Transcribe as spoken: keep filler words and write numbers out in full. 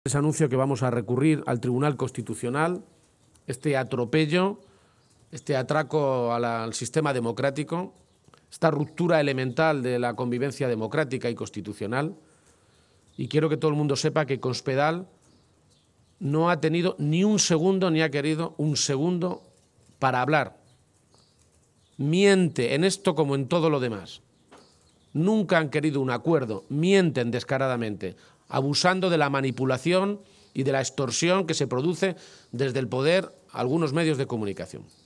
Les anuncio que vamos a recurrir al Tribunal Constitucional este atropello, este atraco a la, al sistema democrático, esta ruptura elemental de la convivencia democrática y constitucional. Y quiero que todo el mundo sepa que Cospedal no ha tenido ni un segundo, ni ha querido un segundo para hablar. Miente en esto como en todo lo demás. Nunca han querido un acuerdo, mienten descaradamente, abusando de la manipulación y de la extorsión que se produce desde el poder a algunos medios de comunicación.